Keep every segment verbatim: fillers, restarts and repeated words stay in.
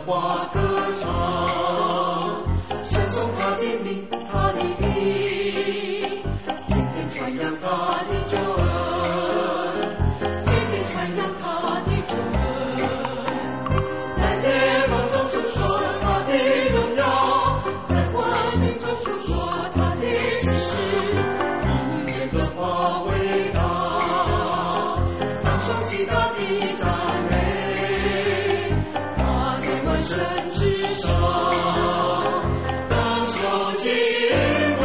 华歌唱，称颂他的名，他的名，天天传扬他的救恩，天天传扬他的救恩，在列邦中述说他的荣耀，在万民中述说他的启示，因耶和华伟大，当受极大的赞美，他在万神之上，当受敬畏。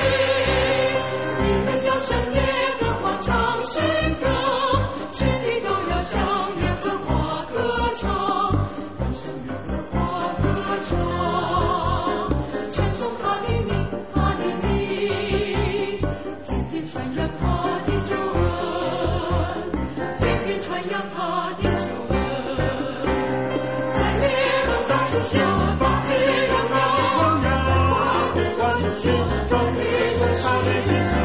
你们要向耶和华唱新歌，全地都要向耶和华歌唱，当向耶和华歌唱，称颂他的名，他的名，天天传扬他的救恩，天天传扬他的救恩，在列邦中述说他的荣耀，在万民中述说他的神圣的奇事。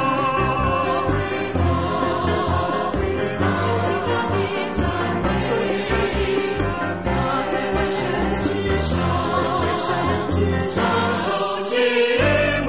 当受极大的赞美，他在万神之上，当受敬畏。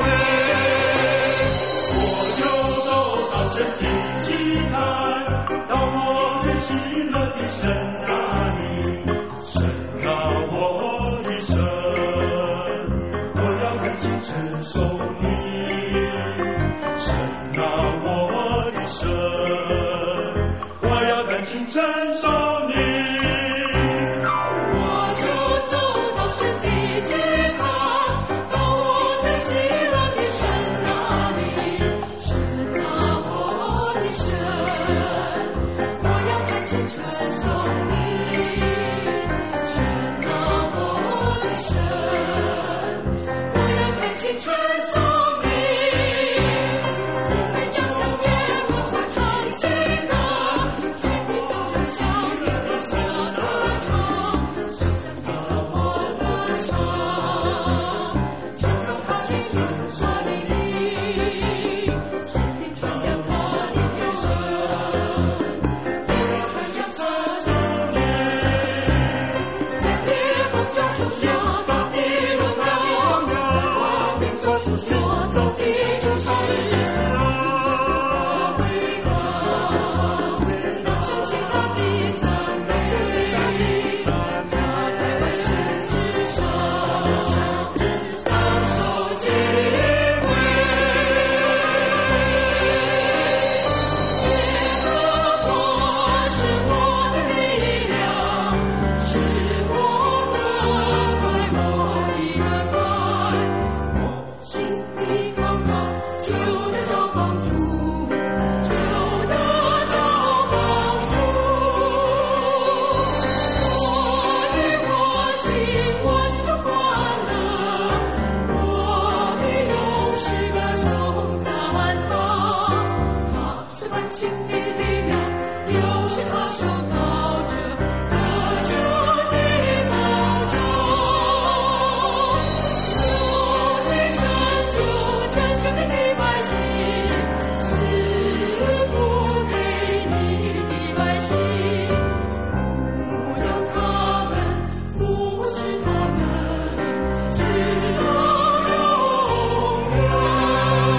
我就走到神的祭坛，到我最喜乐的神那里。神啊，我的神，我要甘心承受你。神啊，我的神，我要甘心承受你。我就走到神的祭坛，到我最喜乐的神那里。神啊，我的神，我要甘心承受你。神啊，我的神，我要甘心承受你。我要向耶和华唱新歌，天地都要向耶和华歌唱，向耶和华歌唱，唱扬他的救他的名，天天传扬他的救恩，天天传扬他的名，在列邦中述说他的荣耀，在万民中述说他的奇事。伟大，当受极大的赞美，他在万神之上，当受敬畏。耶和华是我的力量，是我的快乐的恩爱，我心里靠他，就得着帮助，就得着帮助。我的我心，我心中欢乐，我的勇士歌颂赞他，他是万姓的力量，又是他手高者得救的保障。我的拯救，拯救你的百姓，赐福给你的百姓。我要他们服侍他们，直到永远。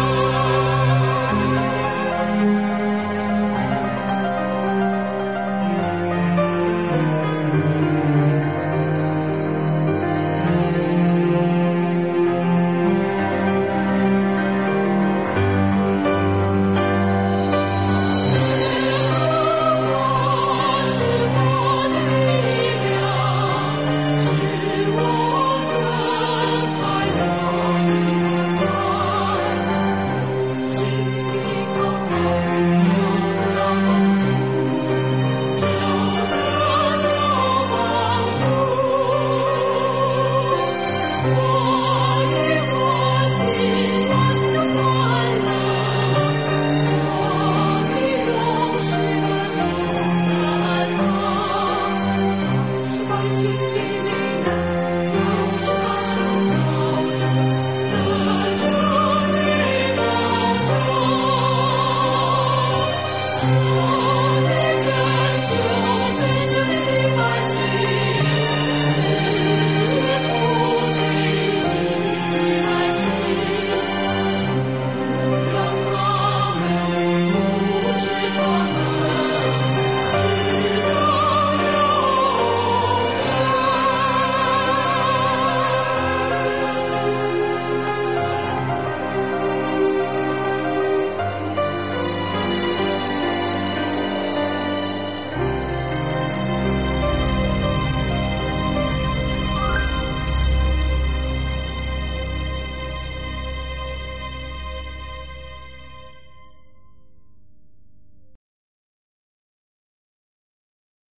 是我的力量，是我的快乐的爱，心里靠他，就得着帮助，就得着帮助。所以我心，我心中欢乐，我的勇士歌颂赞他，是百姓